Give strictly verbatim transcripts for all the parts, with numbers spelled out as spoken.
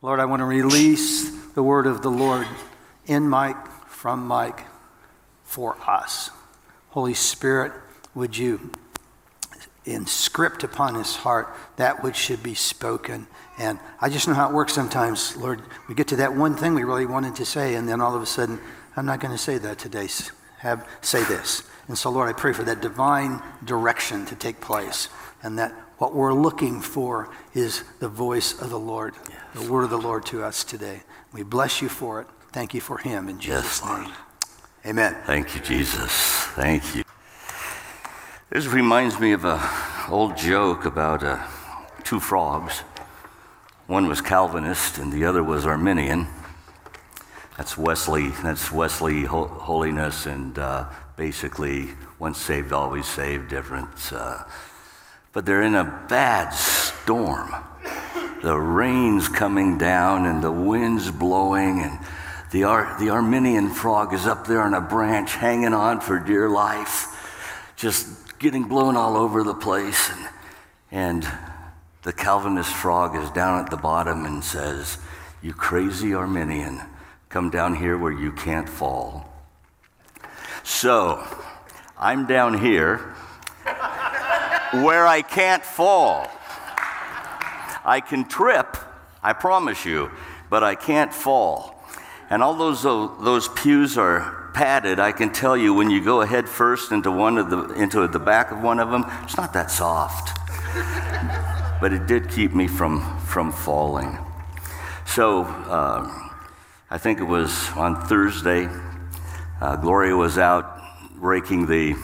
Lord, I want to release the word of the Lord in Mike, from Mike, for us. Holy Spirit, would you inscript upon his heart that which should be spoken? And I just know how it works sometimes, Lord. We get to that one thing we really wanted to say, and then all of a sudden, I'm not going to say that today. Have say this. And so, Lord, I pray for that divine direction to take place, and that what we're looking for is the voice of the Lord, yes. The word of the Lord to us today. We bless you for it. Thank you for him in Jesus' yes, name. Amen. Thank you, Jesus. Thank you. This reminds me of an old joke about uh, two frogs. One was Calvinist and the other was Arminian. That's Wesley. That's Wesley ho- holiness and uh, basically once saved, always saved difference. Uh, but they're in a bad storm. The rain's coming down and the wind's blowing, and the Ar- the Arminian frog is up there on a branch hanging on for dear life, just getting blown all over the place. And, and the Calvinist frog is down at the bottom and says, "You crazy Arminian, come down here where you can't fall." So, I'm down here where I can't fall. I can trip, I promise you, but I can't fall. And all those those pews are padded. I can tell you when you go head first into one of the into the back of one of them, it's not that soft. But it did keep me from from falling. So um, I think it was on Thursday, uh, Gloria was out raking the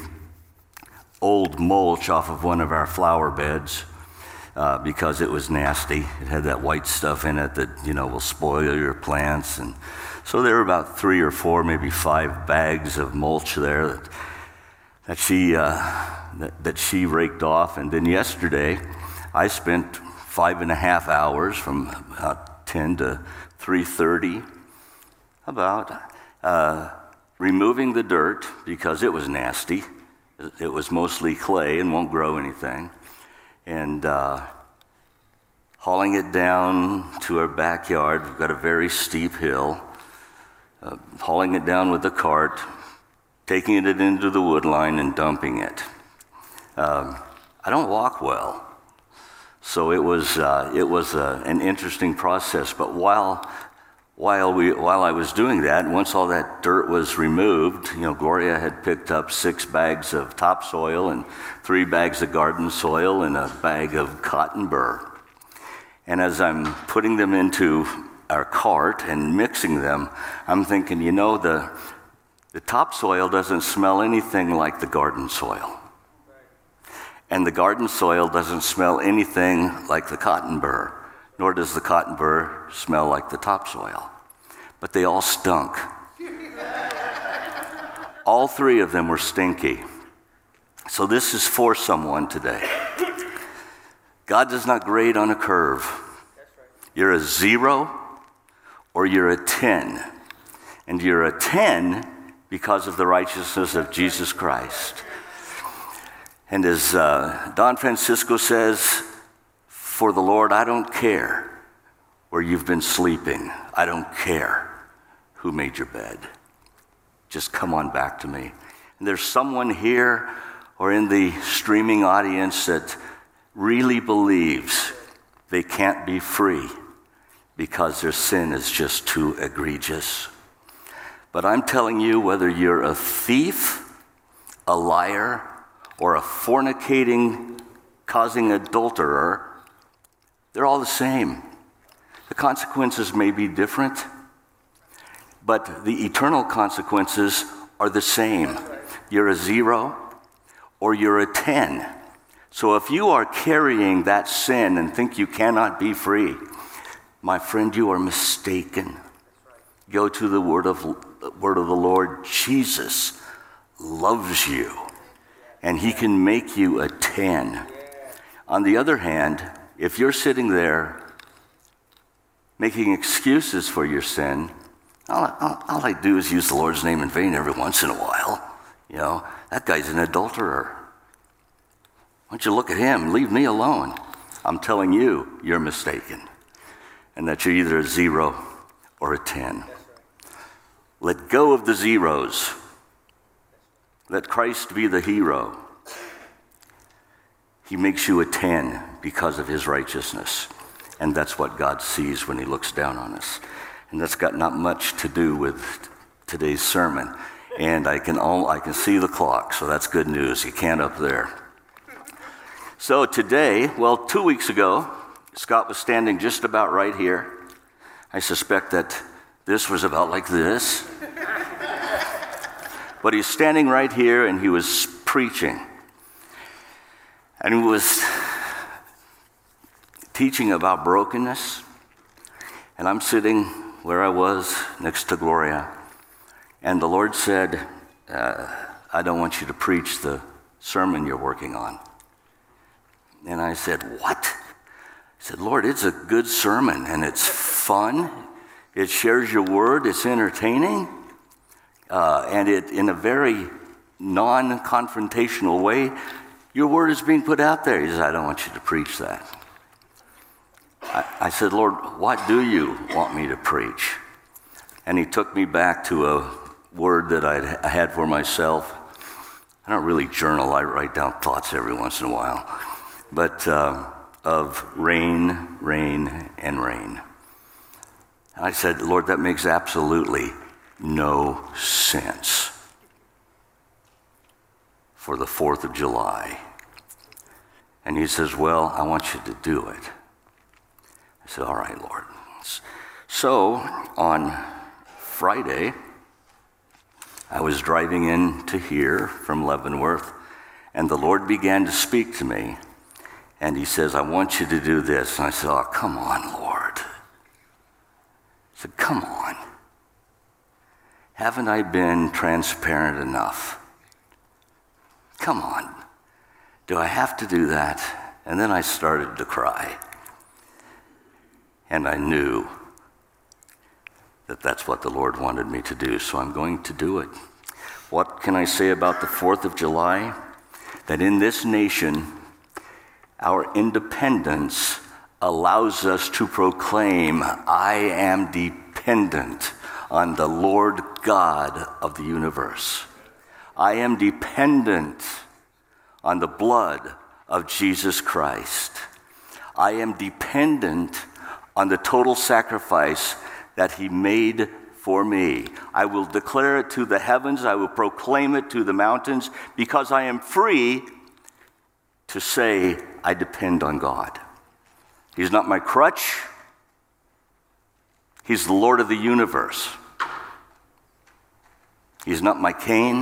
old mulch off of one of our flower beds uh, because it was nasty. It had that white stuff in it that, you know, will spoil your plants. And so there were about three or four, maybe five bags of mulch there that, that she uh, that, that she raked off. And then yesterday, I spent five and a half hours from about ten to three thirty about uh, removing the dirt because it was nasty. It was mostly clay and won't grow anything. And uh, hauling it down to our backyard. We've got a very steep hill. Uh, hauling it down with the cart, taking it into the wood line and dumping it. Um, I don't walk well. So it was uh, it was uh, an interesting process. But while while we while I was doing that, once all that dirt was removed, you know, Gloria had picked up six bags of topsoil and three bags of garden soil and a bag of cotton burr. And as I'm putting them into our cart and mixing them, I'm thinking, you know, the the topsoil doesn't smell anything like the garden soil. And the garden soil doesn't smell anything like the cotton burr, nor does the cotton burr smell like the topsoil. But they all stunk. All three of them were stinky. So this is for someone today. God does not grade on a curve. You're a zero or you're a ten. And you're a ten because of the righteousness of Jesus Christ. And as uh, Don Francisco says, for the Lord, I don't care where you've been sleeping. I don't care who made your bed. Just come on back to me. And there's someone here or in the streaming audience that really believes they can't be free because their sin is just too egregious. But I'm telling you, whether you're a thief, a liar, or a fornicating, causing adulterer, they're all the same. The consequences may be different, but the eternal consequences are the same. You're a zero or you're a ten. So if you are carrying that sin and think you cannot be free, my friend, you are mistaken. Go to the word of, word of the Lord. Jesus loves you. And he can make you a ten. On the other hand, if you're sitting there making excuses for your sin, all, all, all I do is use the Lord's name in vain every once in a while. You know, that guy's an adulterer. Why don't you look at him and leave me alone? I'm telling you, you're mistaken. and that you're either a zero or a ten. Let go of the zeros. Let Christ be the hero. He makes you a ten because of his righteousness. And that's what God sees when he looks down on us. And that's got not much to do with today's sermon. And I can all, I can see the clock, so that's good news. You can't up there. So today, well, two weeks ago, Scott was standing just about right here. I suspect that this was about like this. But he's standing right here, and he was preaching. And he was teaching about brokenness. And I'm sitting where I was next to Gloria. And the Lord said, uh, I don't want you to preach the sermon you're working on. And I said, what? I said, Lord, it's a good sermon, and it's fun. It shares your word. It's entertaining. Uh, and it, in a very non-confrontational way, your word is being put out there. He said, I don't want you to preach that. I, I said, Lord, what do you want me to preach? And he took me back to a word that I'd, I had for myself. I don't really journal. I write down thoughts every once in a while. But uh, of rain, rain, and rain. And I said, Lord, that makes absolutely no sense for the fourth of July. And he says, well, I want you to do it. I said, all right, Lord. So on Friday, I was driving in to here from Leavenworth, and the Lord began to speak to me. And he says, I want you to do this. And I said, oh, come on, Lord. I said, come on. Haven't I been transparent enough? Come on. Do I have to do that? And then I started to cry. And I knew that that's what the Lord wanted me to do, so I'm going to do it. What can I say about the fourth of July? That in this nation, our independence allows us to proclaim, I am dependent on the Lord God of the universe. I am dependent on the blood of Jesus Christ. I am dependent on the total sacrifice that he made for me. I will declare it to the heavens. I will proclaim it to the mountains, because I am free to say, I depend on God. He's not my crutch. He's the Lord of the universe. He's not my cane.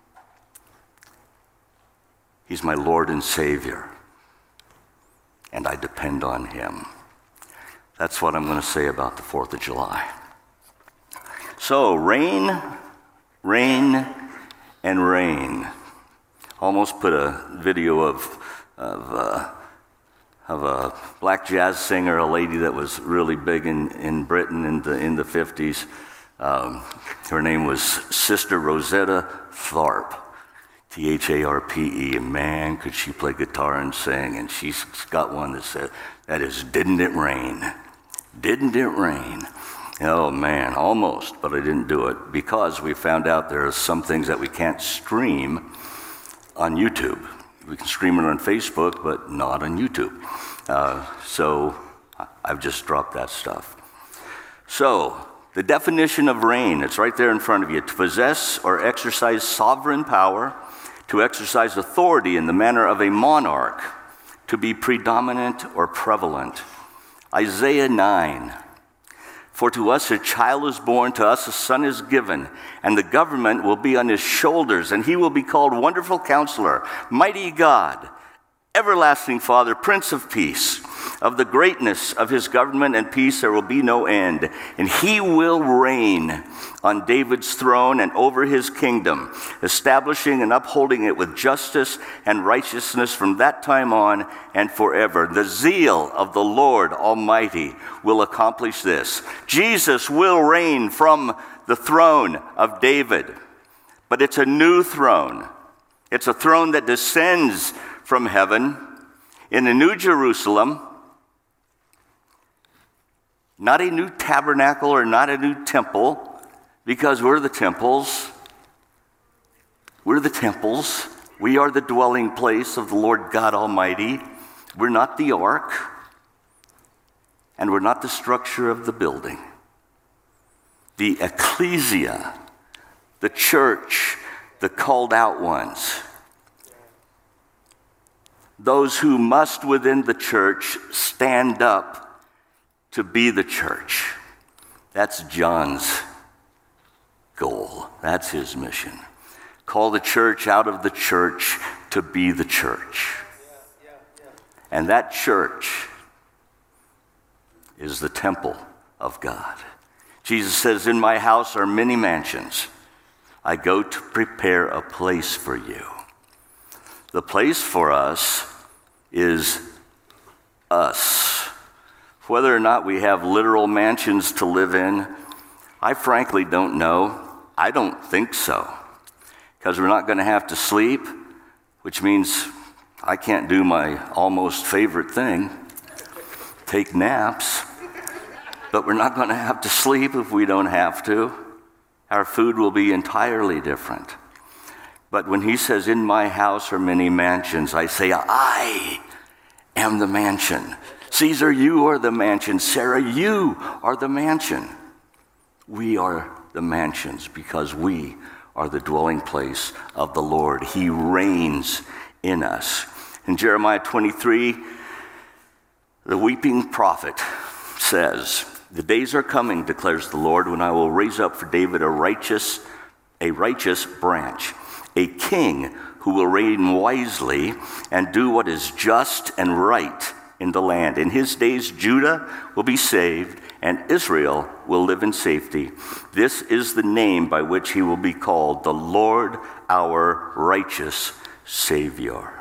He's my Lord and Savior. And I depend on him. That's what I'm going to say about the fourth of July. So, rain, rain, and rain. Almost put a video of, of, uh, of a black jazz singer, a lady that was really big in, in Britain in the, in the fifties. Um, her name was Sister Rosetta Tharpe, T H A R P E. And man, could she play guitar and sing. And she's got one that said, that is, didn't it rain? Didn't it rain? Oh man, almost, but I didn't do it because we found out there are some things that we can't stream on YouTube. We can stream it on Facebook, but not on YouTube. Uh, so I've just dropped that stuff. So the definition of reign, it's right there in front of you. To possess or exercise sovereign power, to exercise authority in the manner of a monarch, to be predominant or prevalent. Isaiah nine. For to us a child is born, to us a son is given, and the government will be on his shoulders, and he will be called Wonderful Counselor, Mighty God, Everlasting Father, Prince of Peace. Of the greatness of his government and peace there will be no end, and he will reign on David's throne and over his kingdom, establishing and upholding it with justice and righteousness from that time on and forever. The zeal of the Lord Almighty will accomplish this. Jesus will reign from the throne of David, but it's a new throne. It's a throne that descends from heaven in a new Jerusalem, Not a new tabernacle or not a new temple, because we're the temples. We're the temples. We are the dwelling place of the Lord God Almighty. We're not the ark, and we're not the structure of the building. The ecclesia, the church, the called out ones, those who must within the church stand up to be the church. That's John's goal. That's his mission. Call the church out of the church to be the church. And that church is the temple of God. Jesus says, in my house are many mansions. I go to prepare a place for you. The place for us is us. Whether or not we have literal mansions to live in, I frankly don't know. I don't think so. Because we're not going to have to sleep, which means I can't do my almost favorite thing, take naps. But we're not going to have to sleep if we don't have to. Our food will be entirely different. But when he says, in my house are many mansions, I say, I am the mansion. Caesar, you are the mansion. Sarah, you are the mansion. We are the mansions because we are the dwelling place of the Lord. He reigns in us. In Jeremiah twenty-three, the weeping prophet says, the days are coming, declares the Lord, when I will raise up for David a righteous, a righteous branch, a king who will reign wisely and do what is just and right in the land. In his days, Judah will be saved and Israel will live in safety. This is the name by which he will be called, the Lord our righteous Savior.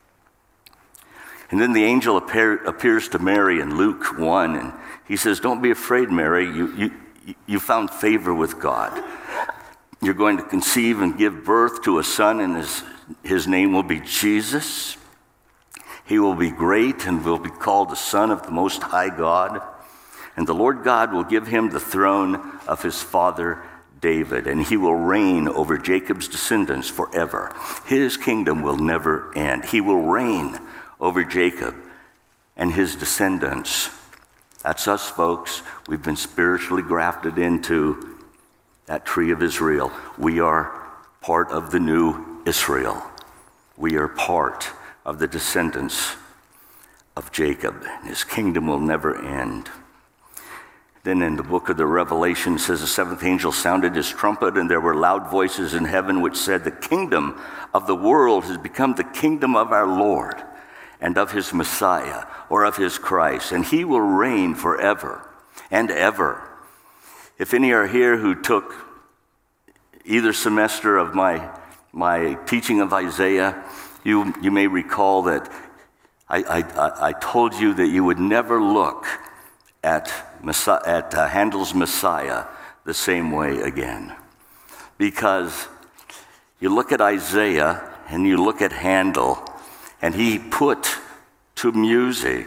And then the angel appear, appears to Mary in Luke one, and he says, don't be afraid, Mary. You, you, you found favor with God. You're going to conceive and give birth to a son, and his, his name will be Jesus. He will be great and will be called the Son of the Most High God. And the Lord God will give him the throne of his father David, and he will reign over Jacob's descendants forever. His kingdom will never end. He will reign over Jacob and his descendants. That's us, folks. We've been spiritually grafted into that tree of Israel. We are part of the new Israel. We are part of the descendants of Jacob. His kingdom will never end. Then in the book of the Revelation, it says the seventh angel sounded his trumpet, and there were loud voices in heaven which said, the kingdom of the world has become the kingdom of our Lord and of his Messiah, or of his Christ, and he will reign forever and ever. If any are here who took either semester of my, my teaching of Isaiah, you, you may recall that I, I, I told you that you would never look at, Messiah, at uh, Handel's Messiah the same way again. Because you look at Isaiah and you look at Handel, and he put to music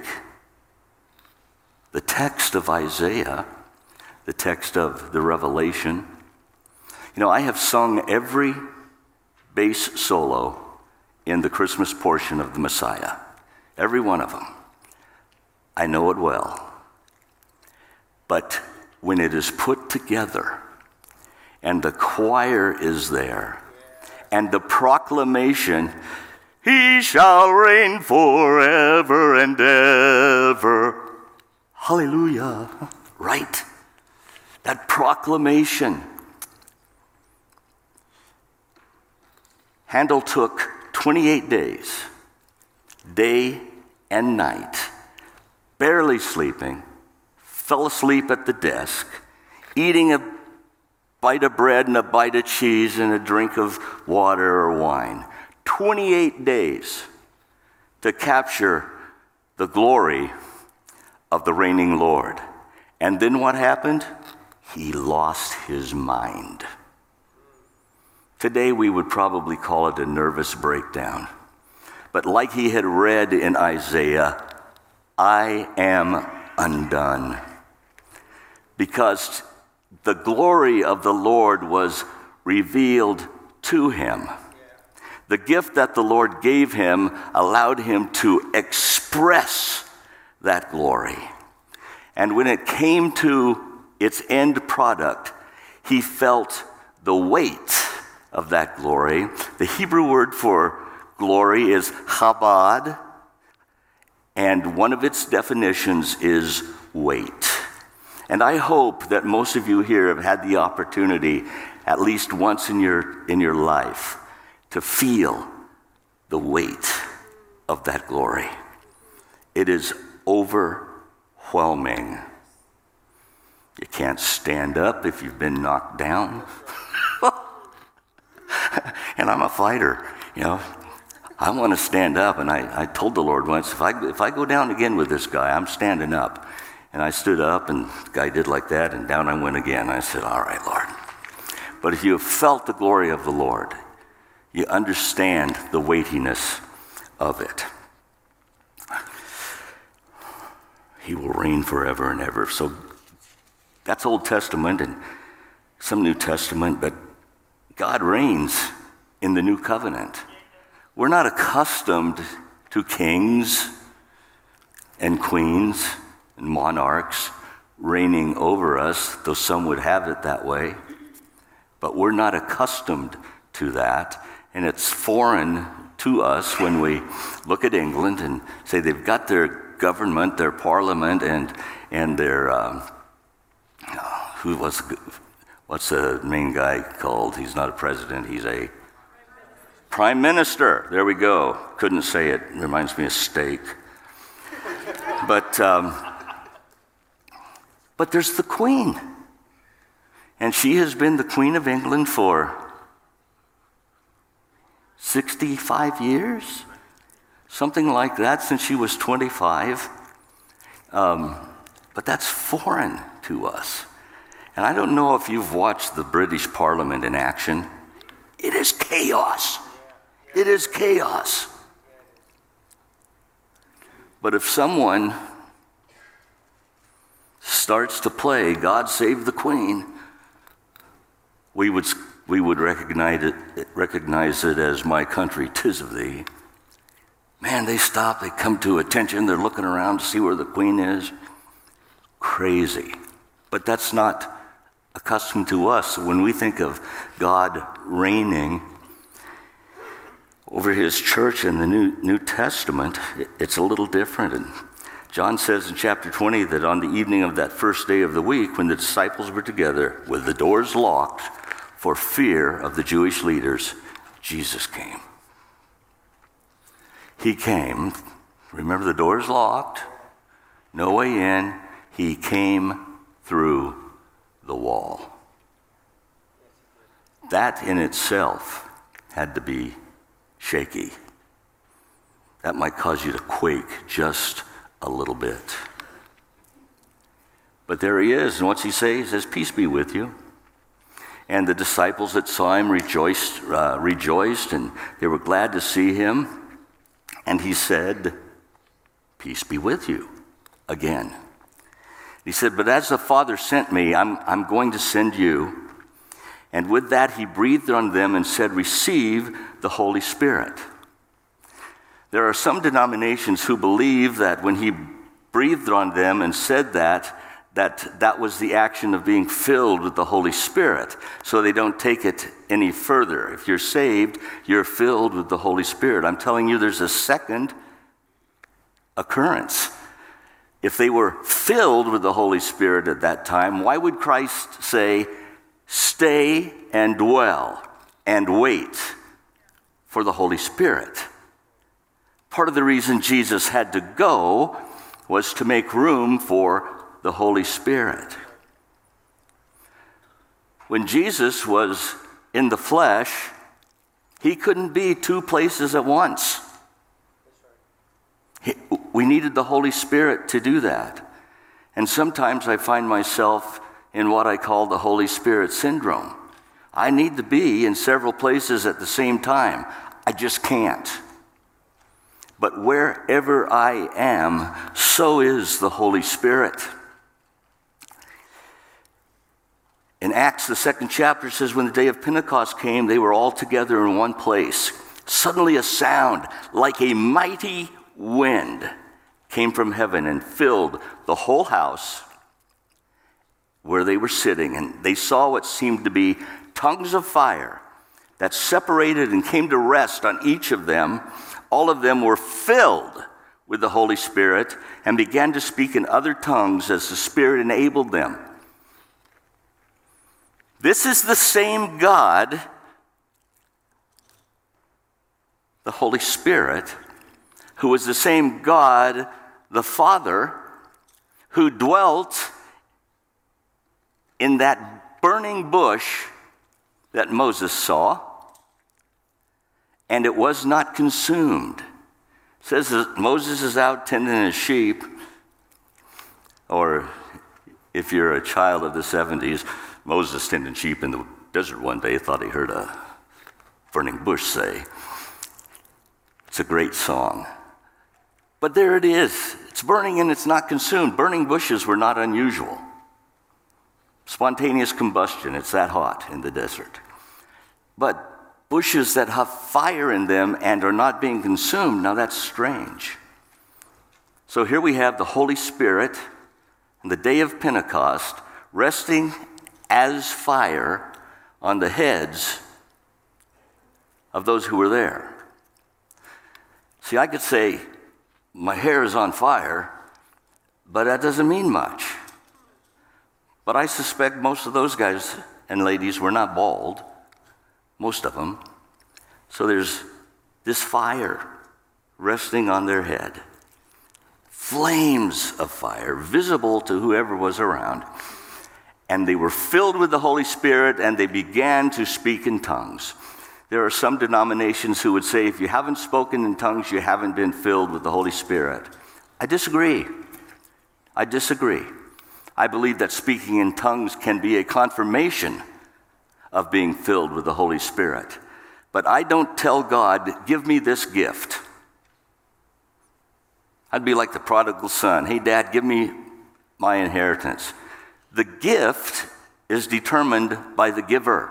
the text of Isaiah, the text of the Revelation. You know, I have sung every bass solo in the Christmas portion of the Messiah. Every one of them. I know it well. But when it is put together, and the choir is there, and the proclamation, he shall reign forever and ever. Hallelujah. Right? That proclamation. Handel took twenty-eight days, day and night, barely sleeping, fell asleep at the desk, eating a bite of bread and a bite of cheese and a drink of water or wine. twenty-eight days to capture the glory of the reigning Lord. And then what happened? He lost his mind. Today we would probably call it a nervous breakdown. But like he had read in Isaiah, I am undone. because the glory of the Lord was revealed to him. The gift that the Lord gave him allowed him to express that glory. And when it came to its end product, he felt the weight of that glory. The Hebrew word for glory is chabad, and one of its definitions is weight. And I hope that most of you here have had the opportunity, at least once in your, in your life, to feel the weight of that glory. It is overwhelming. You can't stand up if you've been knocked down. And I'm a fighter, you know. I want to stand up, and I, I told the Lord once, if I, if I go down again with this guy, I'm standing up. And I stood up, and the guy did like that, and down I went again. I said, all right, Lord. But if you have felt the glory of the Lord, you understand the weightiness of it. He will reign forever and ever. So that's Old Testament and some New Testament, but God reigns in the New Covenant. We're not accustomed to kings and queens and monarchs reigning over us, though some would have it that way. But we're not accustomed to that, and it's foreign to us when we look at England and say they've got their government, their parliament, and and their um, who was what's the main guy called? He's not a president. He's a prime minister. There we go. Couldn't say it. Reminds me of steak. But um, but there's the Queen, and she has been the Queen of England for sixty-five years, something like that, since she was twenty-five. Um, but that's foreign to us. And I don't know if you've watched the British Parliament in action. It is chaos. It is chaos. But if someone starts to play God Save the Queen, we would we would recognize it, recognize it as My Country, 'Tis of Thee. Man, they stop, they come to attention, they're looking around to see where the Queen is. Crazy. But that's not accustomed to us. When we think of God reigning over his church in the New, New Testament, it's a little different. And John says in chapter twenty that on the evening of that first day of the week, when the disciples were together with the doors locked for fear of the Jewish leaders, Jesus came. He came. Remember, the doors locked, no way in. He came through the wall. That in itself had to be shaky. That might cause you to quake just a little bit. But there he is, and what's he say? He says, peace be with you. And the disciples that saw him rejoiced, uh, rejoiced, and they were glad to see him. And he said, peace be with you, again. He said, but as the Father sent me, I'm, I'm going to send you. And with that, he breathed on them and said, receive the Holy Spirit. There are some denominations who believe that when he breathed on them and said that, that that was the action of being filled with the Holy Spirit. So they don't take it any further. If you're saved, you're filled with the Holy Spirit. I'm telling you, there's a second occurrence. If they were filled with the Holy Spirit at that time, why would Christ say, stay and dwell and wait for the Holy Spirit? Part of the reason Jesus had to go was to make room for the Holy Spirit. When Jesus was in the flesh, he couldn't be two places at once. He, we needed the Holy Spirit to do that. And sometimes I find myself in what I call the Holy Spirit syndrome. I need to be in several places at the same time. I just can't. But wherever I am, so is the Holy Spirit. Acts, the second chapter, says, when the day of Pentecost came, they were all together in one place. Suddenly a sound like a mighty wind came from heaven and filled the whole house where they were sitting. And they saw what seemed to be tongues of fire that separated and came to rest on each of them. All of them were filled with the Holy Spirit and began to speak in other tongues as the Spirit enabled them. This is the same God, the Holy Spirit, who is the same God, the Father, who dwelt in that burning bush that Moses saw, and it was not consumed. It says that Moses is out tending his sheep, or if you're a child of the seventies, Moses tending sheep in the desert one day thought he heard a burning bush say. It's a great song. But there it is. It's burning and it's not consumed. Burning bushes were not unusual. Spontaneous combustion, it's that hot in the desert. But bushes that have fire in them and are not being consumed, now that's strange. So here we have the Holy Spirit on the day of Pentecost resting as fire on the heads of those who were there. See, I could say, my hair is on fire, but that doesn't mean much. But I suspect most of those guys and ladies were not bald, most of them. So there's this fire resting on their head. Flames of fire visible to whoever was around. And they were filled with the Holy Spirit and they began to speak in tongues. There are some denominations who would say if you haven't spoken in tongues, you haven't been filled with the Holy Spirit. I disagree. I disagree. I believe that speaking in tongues can be a confirmation of being filled with the Holy Spirit. But I don't tell God, give me this gift. I'd be like the prodigal son. Hey, Dad, give me my inheritance. The gift is determined by the giver.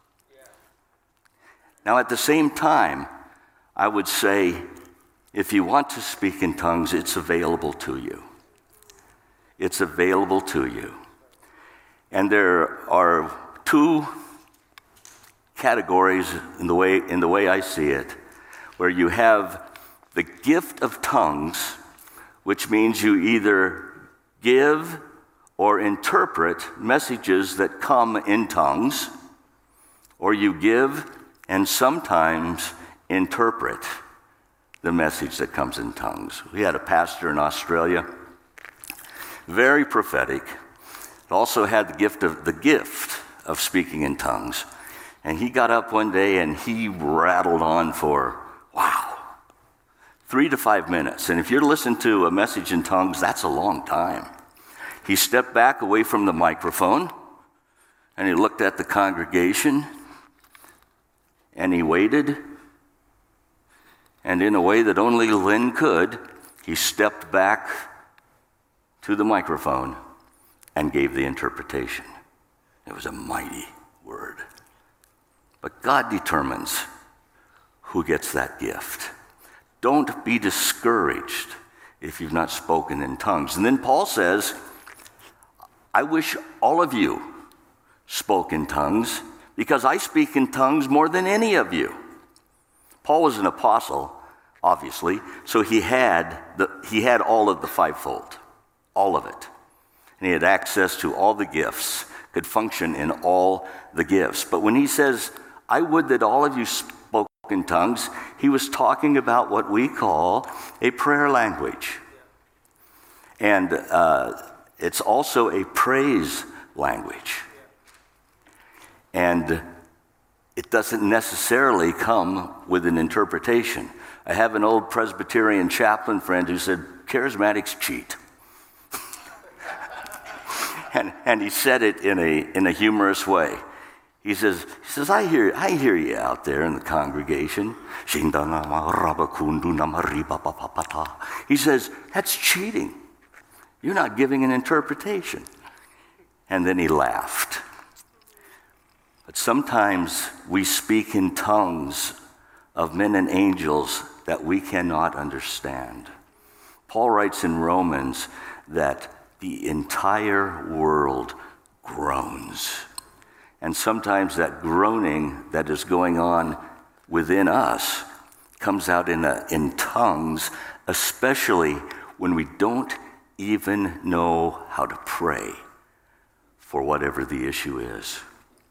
Now, at the same time, I would say, if you want to speak in tongues, it's available to you. It's available to you. And there are two categories in the way, in the way I see it, where you have the gift of tongues, which means you either give or interpret messages that come in tongues, or you give and sometimes interpret the message that comes in tongues. We had a pastor in Australia, very prophetic, also had the gift of the gift of speaking in tongues. And he got up one day and he rattled on for, wow, three to five minutes. And if you're listening to a message in tongues, that's a long time. He stepped back away from the microphone and he looked at the congregation and he waited. And in a way that only Lynn could, he stepped back to the microphone and gave the interpretation. It was a mighty word. But God determines who gets that gift. Don't be discouraged if you've not spoken in tongues. And then Paul says, I wish all of you spoke in tongues because I speak in tongues more than any of you. Paul was an apostle, obviously, so he had the, he had all of the fivefold, all of it. And he had access to all the gifts, could function in all the gifts. But when he says, I would that all of you spoke in tongues, he was talking about what we call a prayer language. And uh, it's also a praise language. And it doesn't necessarily come with an interpretation. I have an old Presbyterian chaplain friend who said, charismatics cheat. and, and he said it in a, in a humorous way. He says, he says, I hear, I hear you out there in the congregation. He says, that's cheating. You're not giving an interpretation. And then he laughed. But sometimes we speak in tongues of men and angels that we cannot understand. Paul writes in Romans that the entire world groans. And sometimes that groaning that is going on within us comes out in, a, in tongues, especially when we don't even know how to pray for whatever the issue is.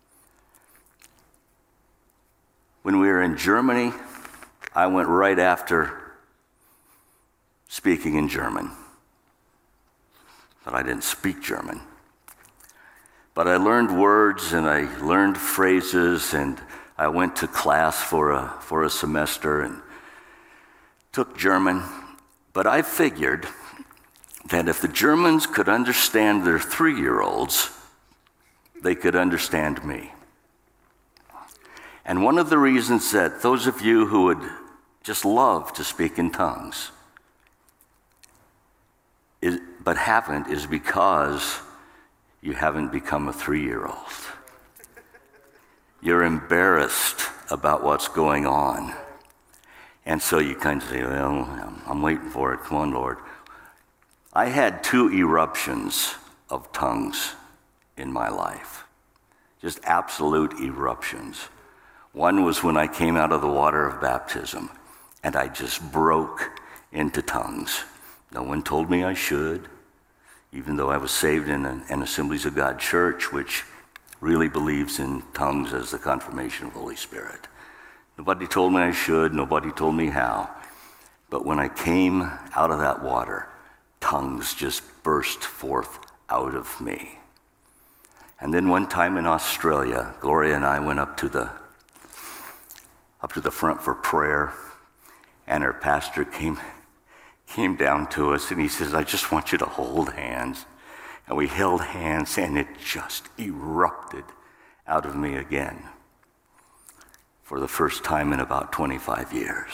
When we were in Germany, I went right after speaking in German. But I didn't speak German. But I learned words and I learned phrases, and I went to class for a, for a semester and took German. But I figured that if the Germans could understand their three-year-olds, they could understand me. And one of the reasons that those of you who would just love to speak in tongues, is, but haven't, is because you haven't become a three-year-old. You're embarrassed about what's going on. And so you kind of say, well, I'm waiting for it. Come on, Lord. I had two eruptions of tongues in my life. Just absolute eruptions. One was when I came out of the water of baptism, and I just broke into tongues. No one told me I should, even though I was saved in an, an Assemblies of God church, which really believes in tongues as the confirmation of the Holy Spirit. Nobody told me I should, nobody told me how. But when I came out of that water, tongues just burst forth out of me. And then one time in Australia, Gloria and I went up to the up to the front for prayer, and our pastor came came down to us, and he says, I just want you to hold hands. And we held hands, and it just erupted out of me again for the first time in about twenty-five years.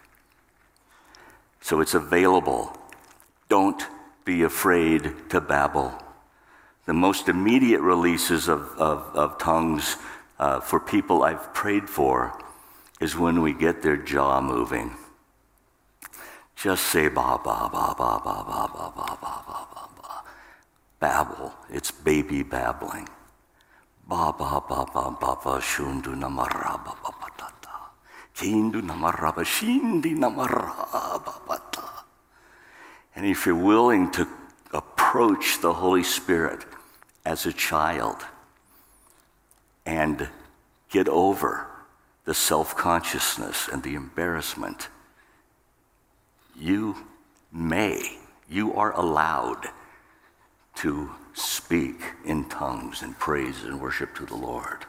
So it's available. Don't be afraid to babble. The most immediate releases of, of, of tongues uh, for people I've prayed for is when we get their jaw moving. Just say ba ba ba ba ba ba ba ba ba ba ba ba. Babble. It's baby babbling. Ba ba ba ba ba ba shundu namara ba ba ba ta ta. Kindu namara ba shindi namara ba ba ta. And if you're willing to approach the Holy Spirit as a child and get over the self-consciousness and the embarrassment, you may, you are allowed to speak in tongues and praise and worship to the Lord.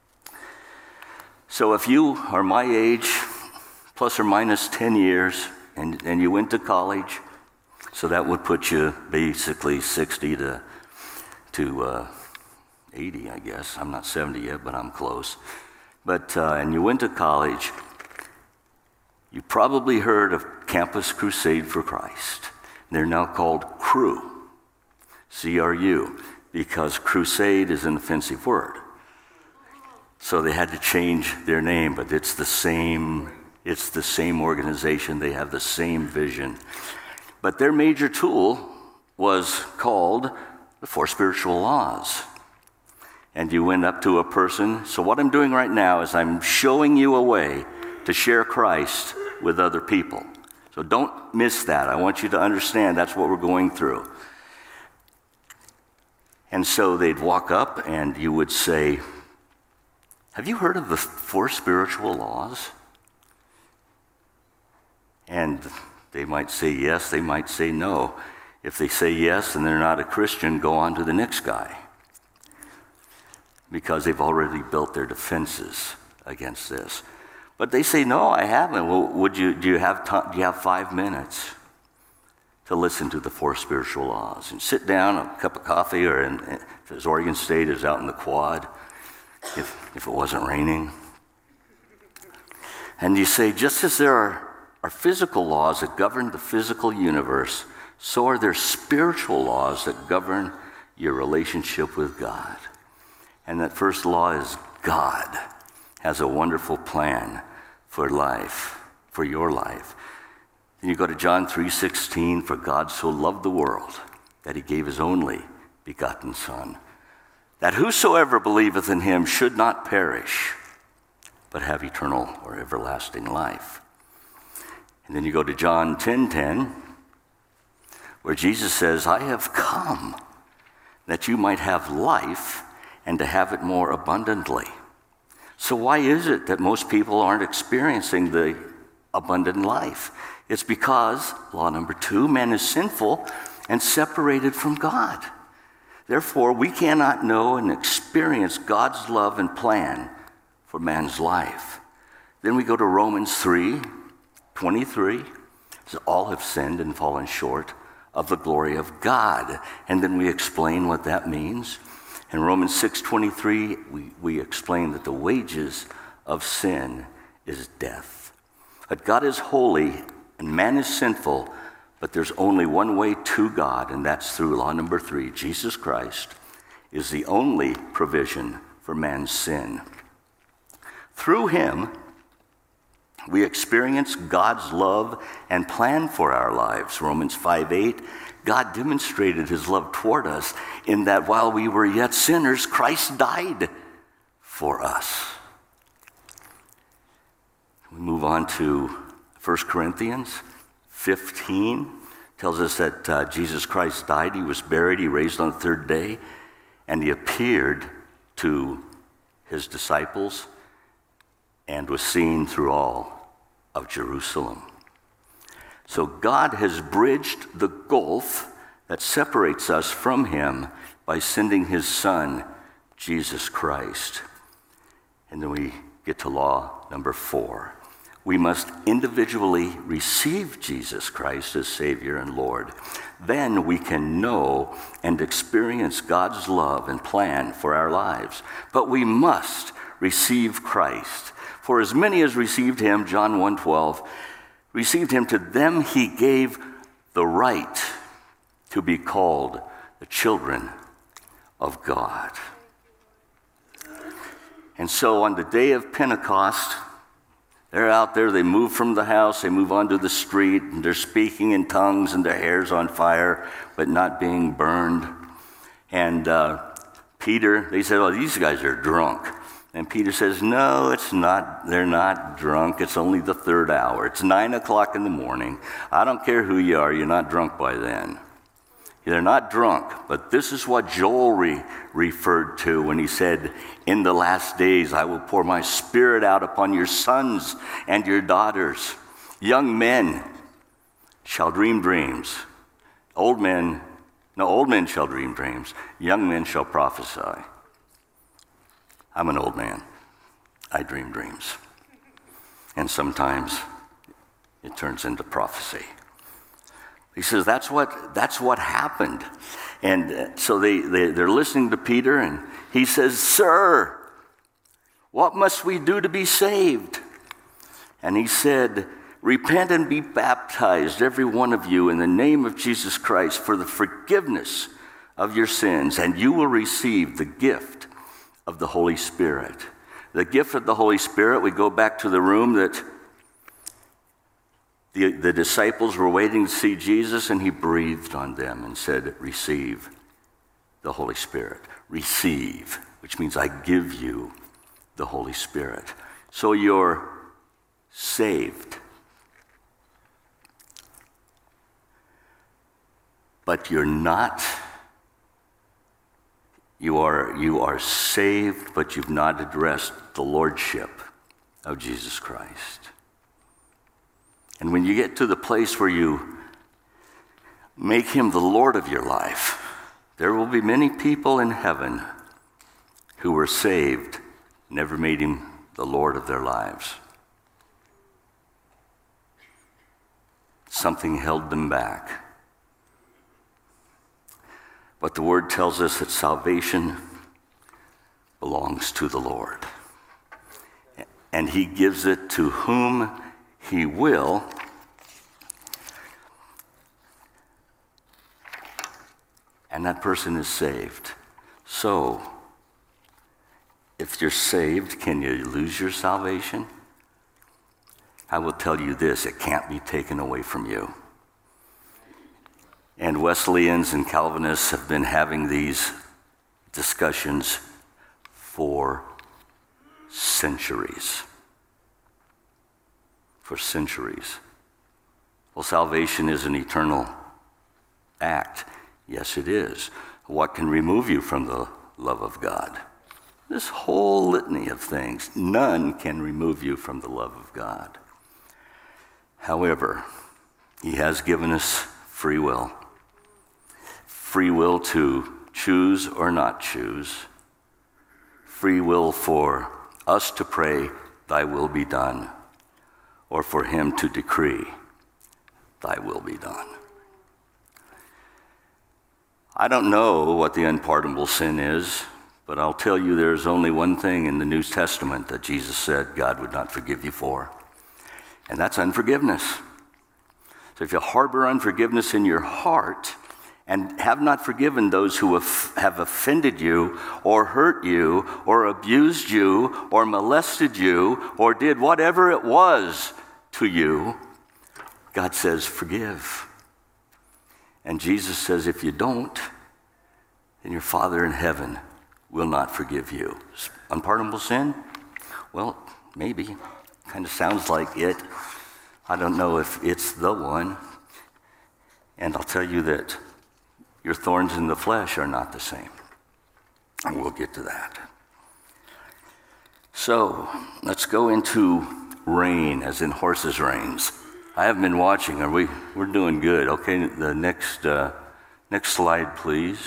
So if you are my age, plus or minus ten years, and, and you went to college, so that would put you basically sixty to, to uh, eighty, I guess. I'm not seventy yet, but I'm close. But, uh, and you went to college, you probably heard of Campus Crusade for Christ. They're now called CRU, C R U, because crusade is an offensive word. So they had to change their name, but it's the same, it's the same organization. They have the same vision. But their major tool was called the Four Spiritual Laws. And you went up to a person. So what I'm doing right now is I'm showing you a way to share Christ with other people. So don't miss that. I want you to understand that's what we're going through. And so they'd walk up and you would say, have you heard of the Four Spiritual Laws? And they might say yes, they might say no. If they say yes and they're not a Christian, go on to the next guy, because they've already built their defenses against this. But they say, no, I haven't. Well, would you, do you have time, do you have five minutes to listen to the Four Spiritual Laws? And sit down, a cup of coffee, or in, if it's Oregon State, is out in the quad, if, if it wasn't raining. And you say, just as there are, are physical laws that govern the physical universe, so are there spiritual laws that govern your relationship with God. And that first law is God has a wonderful plan for life, for your life. Then you go to John three sixteen, for God so loved the world that he gave his only begotten Son, that whosoever believeth in him should not perish, but have eternal or everlasting life. And then you go to John ten ten, where Jesus says, I have come that you might have life and to have it more abundantly. So why is it that most people aren't experiencing the abundant life? It's because, law number two, man is sinful and separated from God. Therefore, we cannot know and experience God's love and plan for man's life. Then we go to Romans three twenty-three. It says, all have sinned and fallen short of the glory of God. And then we explain what that means. In Romans six twenty-three, we, we explain that the wages of sin is death. But God is holy and man is sinful, but there's only one way to God, and that's through law number three. Jesus Christ is the only provision for man's sin. Through him, we experience God's love and plan for our lives. Romans five eight, God demonstrated his love toward us in that while we were yet sinners, Christ died for us. We move on to First Corinthians fifteen. Tells us that uh, Jesus Christ died, he was buried, he raised on the third day, and he appeared to his disciples and was seen through all of Jerusalem. So God has bridged the gulf that separates us from him by sending his Son, Jesus Christ. And then we get to law number four. We must individually receive Jesus Christ as Savior and Lord. Then we can know and experience God's love and plan for our lives. But we must receive Christ. For as many as received him, John one twelve, received him, to them he gave the right to be called the children of God. And so on the day of Pentecost, they're out there, they move from the house, they move onto the street, and they're speaking in tongues, and their hair's on fire, but not being burned. And uh, Peter, they said, oh, these guys are drunk. And Peter says, no, it's not, they're not drunk, it's only the third hour. It's nine o'clock in the morning. I don't care who you are, you're not drunk by then. They're not drunk, but this is what Joel re- referred to when he said, in the last days I will pour my spirit out upon your sons and your daughters. Young men shall dream dreams. Old men, no, old men shall dream dreams. Young men shall prophesy. I'm an old man. I dream dreams. And sometimes it turns into prophecy. He says that's what that's what happened. And so they, they, they're listening to Peter, and he says, Sir, what must we do to be saved? And he said, repent and be baptized, every one of you, in the name of Jesus Christ for the forgiveness of your sins, and you will receive the gift of the Holy Spirit. The gift of the Holy Spirit, we go back to the room that The, the disciples were waiting to see Jesus, and he breathed on them and said, receive the Holy Spirit. Receive, which means I give you the Holy Spirit. So you're saved. But you're not, you are, you are saved, but you've not addressed the lordship of Jesus Christ. And when you get to the place where you make him the Lord of your life, there will be many people in heaven who were saved, never made him the Lord of their lives. Something held them back. But the word tells us that salvation belongs to the Lord. And he gives it to whom he will. And that person is saved. So, if you're saved, can you lose your salvation? I will tell you this, it can't be taken away from you. And Wesleyans and Calvinists have been having these discussions for centuries. For centuries. Well, salvation is an eternal act. Yes, it is. What can remove you from the love of God? This whole litany of things, none can remove you from the love of God. However, he has given us free will. Free will to choose or not choose. Free will for us to pray, thy will be done, or for him to decree, thy will be done. I don't know what the unpardonable sin is, but I'll tell you there's only one thing in the New Testament that Jesus said God would not forgive you for, and that's unforgiveness. So if you harbor unforgiveness in your heart and have not forgiven those who have offended you or hurt you or abused you or molested you or did whatever it was to you, God says, forgive. And Jesus says, if you don't, then your Father in heaven will not forgive you. Unpardonable sin? Well, maybe. Kind of sounds like it. I don't know if it's the one. And I'll tell you that your thorns in the flesh are not the same. And we'll get to that. So, let's go into reign, as in horses' reins. I haven't been watching. Are we? We're doing good. Okay, the next uh, next slide, please.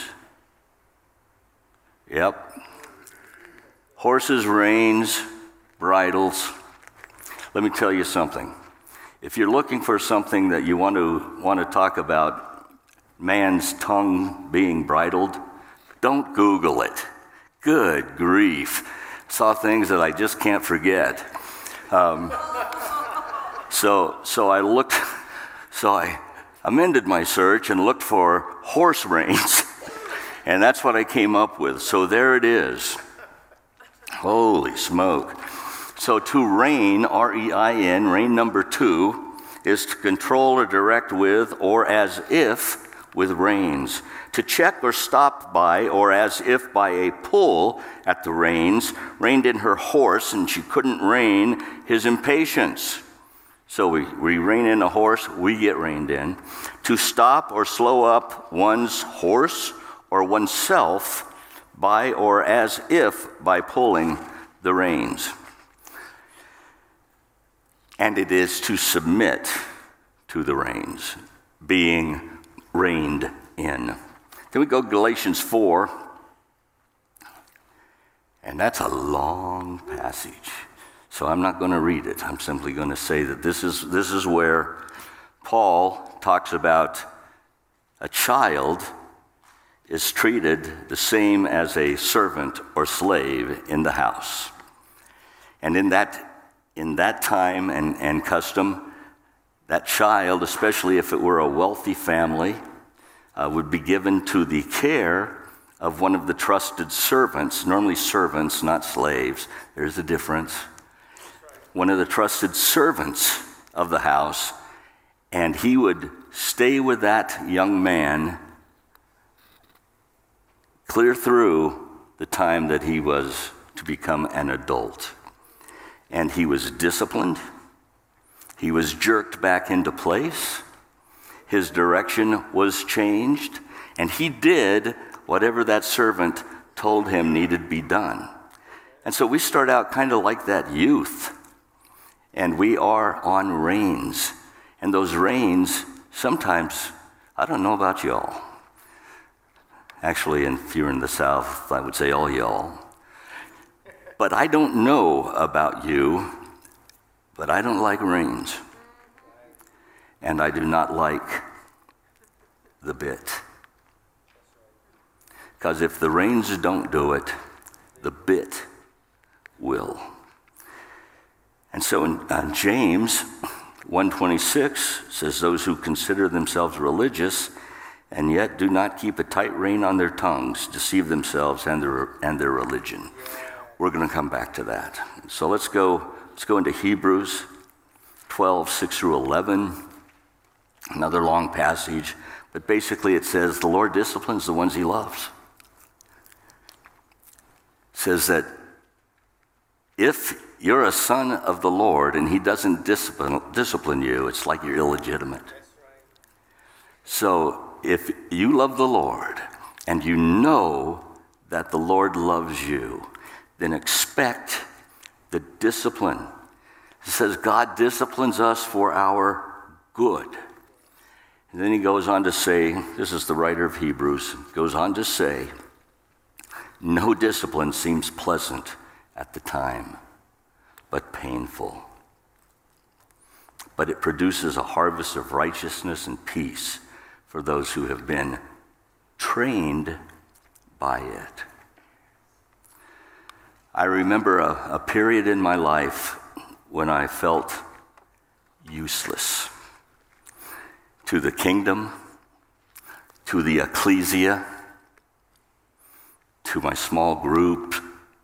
Yep. Horses, reins, bridles. Let me tell you something. If you're looking for something that you want to want to talk about, man's tongue being bridled, don't Google it. Good grief. Saw things that I just can't forget. Um, so so I looked, so I amended my search and looked for horse reins, and that's what I came up with. So there it is. Holy smoke. So to reign, R E I N, reign number two, is to control or direct with or as if with reins. To check or stop by or as if by a pull at the reins, reined in her horse, and she couldn't rein his impatience. So we, we rein in a horse, we get reined in. To stop or slow up one's horse or oneself by or as if by pulling the reins. And it is to submit to the reins, being reined in. Then we go to Galatians four, and that's a long passage. So I'm not going to read it. I'm simply going to say that this is this is where Paul talks about a child is treated the same as a servant or slave in the house. And in that in that time and, and custom, that child, especially if it were a wealthy family, uh, would be given to the care of one of the trusted servants, normally servants, not slaves. There's a difference. One of the trusted servants of the house, and he would stay with that young man clear through the time that he was to become an adult. And he was disciplined. He was jerked back into place. His direction was changed. And he did whatever that servant told him needed to be done. And so we start out kind of like that youth. And we are on reins. And those reins, sometimes, I don't know about y'all. Actually, if you're in the South, I would say all y'all. But I don't know about you, but I don't like reins. And I do not like the bit. Because if the reins don't do it, the bit will. And so in, in James one twenty-six says, those who consider themselves religious and yet do not keep a tight rein on their tongues deceive themselves and their, and their religion. we're going to come back to that. So let's go, let's go into Hebrews twelve, six through eleven. Another long passage, but basically it says the Lord disciplines the ones he loves. It says that if you're a son of the Lord and he doesn't discipline, discipline you, it's like you're illegitimate. That's right. So if you love the Lord and you know that the Lord loves you, then expect the discipline. It says God disciplines us for our good. And then he goes on to say, this is the writer of Hebrews, goes on to say, no discipline seems pleasant at the time, but painful. But it produces a harvest of righteousness and peace for those who have been trained by it. I remember a, a period in my life when I felt useless to the kingdom, to the ecclesia, to my small group,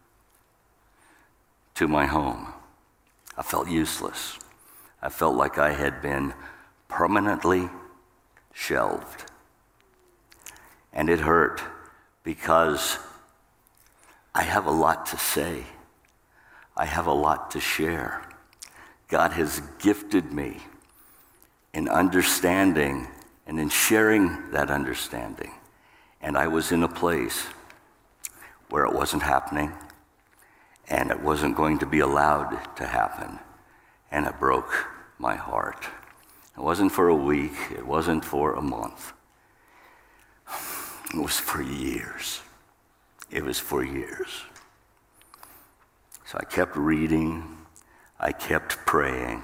to my home. I felt useless. I felt like I had been permanently shelved. And it hurt because I have a lot to say. I have a lot to share. God has gifted me in understanding and in sharing that understanding. And I was in a place where it wasn't happening, and it wasn't going to be allowed to happen. And it broke my heart. It wasn't for a week. It wasn't for a month. It was for years. It was for years. So I kept reading. I kept praying.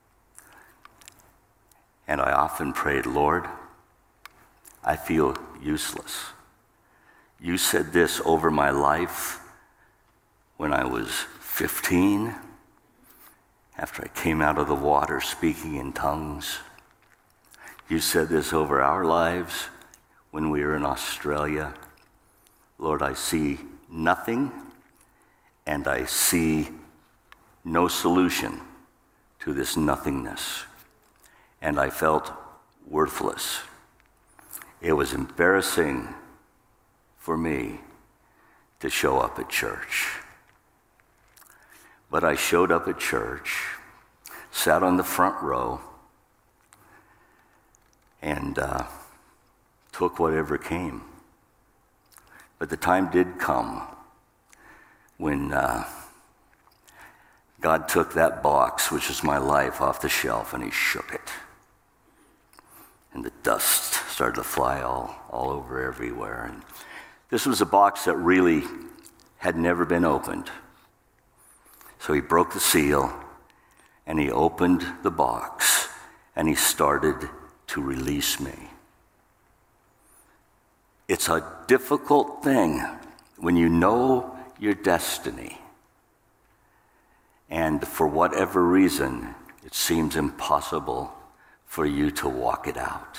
And I often prayed, Lord, I feel useless. You said this over my life when I was fifteen, after I came out of the water speaking in tongues. You said this over our lives when we were in Australia. Lord, I see nothing, and I see no solution to this nothingness. And I felt worthless. It was embarrassing for me to show up at church. But I showed up at church, sat on the front row, and uh, took whatever came. But the time did come when uh, God took that box, which is my life, off the shelf, and he shook it. And the dust started to fly all, all over everywhere. And this was a box that really had never been opened. So he broke the seal, and he opened the box, and he started to release me. It's a difficult thing when you know your destiny, and for whatever reason, it seems impossible for you to walk it out.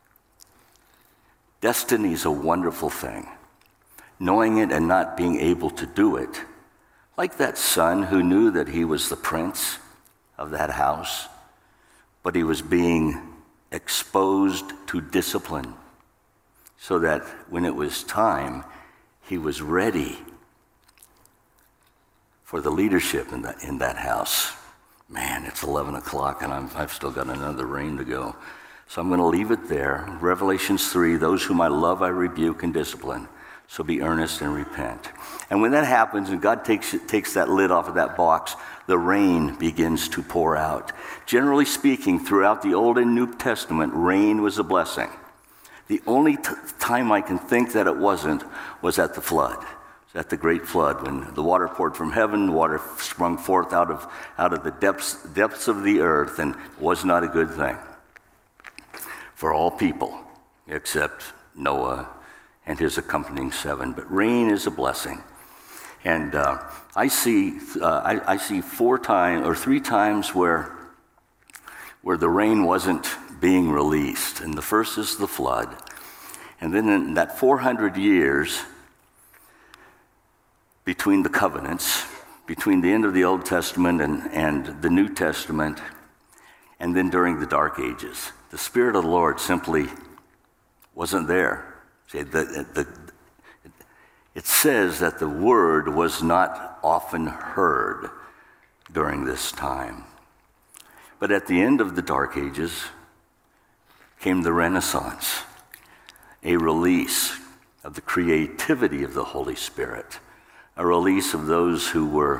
Destiny is a wonderful thing. Knowing it and not being able to do it, like that son who knew that he was the prince of that house, but he was being exposed to discipline so that when it was time, he was ready for the leadership in that, in that house. Man, it's eleven o'clock and I'm, I've still got another rain to go. So I'm going to leave it there. Revelations three, those whom I love I rebuke and discipline. So be earnest and repent. And when that happens and God takes takes that lid off of that box, the rain begins to pour out. Generally speaking, throughout the Old and New Testament, rain was a blessing. The only t- time I can think that it wasn't was at the flood. At the great flood, when the water poured from heaven, the water sprung forth out of out of the depths depths of the earth, and was not a good thing for all people, except Noah and his accompanying seven. But rain is a blessing, and uh, I see uh, I, I see four times or three times where where the rain wasn't being released, and the first is the flood, and then in that four hundred years. between the covenants, between the end of the Old Testament and, and the New Testament, and then during the Dark Ages. The Spirit of the Lord simply wasn't there. See, the, the, it says that the word was not often heard during this time. But at the end of the Dark Ages came the Renaissance, a release of the creativity of the Holy Spirit, a release of those who were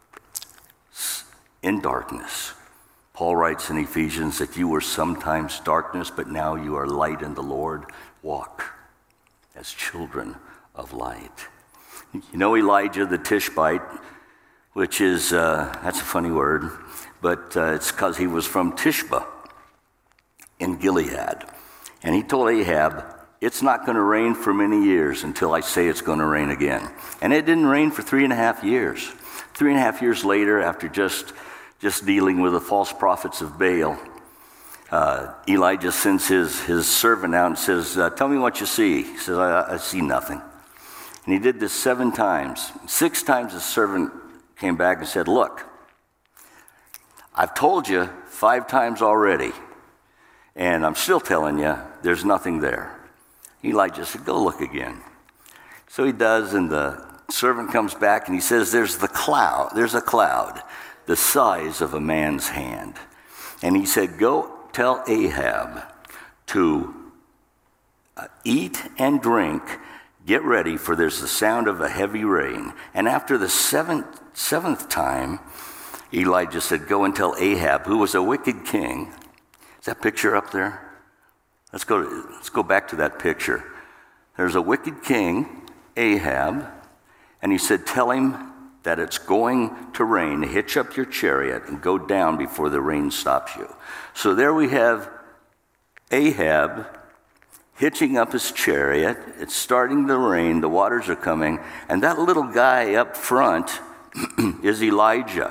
in darkness. Paul writes in Ephesians that you were sometimes darkness, but now you are light in the Lord. Walk as children of light. You know Elijah the Tishbite, which is, uh, that's a funny word, but uh, it's because he was from Tishba in Gilead. And he told Ahab, it's not going to rain for many years until I say it's going to rain again. And it didn't rain for three and a half years. Three and a half years later, after just, just dealing with the false prophets of Baal, uh, Elijah sends his, his servant out and says, uh, tell me what you see. He says, I, I see nothing. And he did this seven times. Six times the servant came back and said, look, I've told you five times already, and I'm still telling you there's nothing there. Elijah said, go look again. So he does, and the servant comes back, and he says, there's the cloud, there's a cloud the size of a man's hand. And he said, go tell Ahab to uh, eat and drink, get ready, for there's the sound of a heavy rain. And after the seventh, seventh time, Elijah said, go and tell Ahab, who was a wicked king. Is that picture up there? Let's go, let's go back to that picture. There's a wicked king, Ahab, and he said, tell him that it's going to rain. Hitch up your chariot and go down before the rain stops you. So there we have Ahab hitching up his chariot. It's starting to rain. The waters are coming. And that little guy up front is Elijah.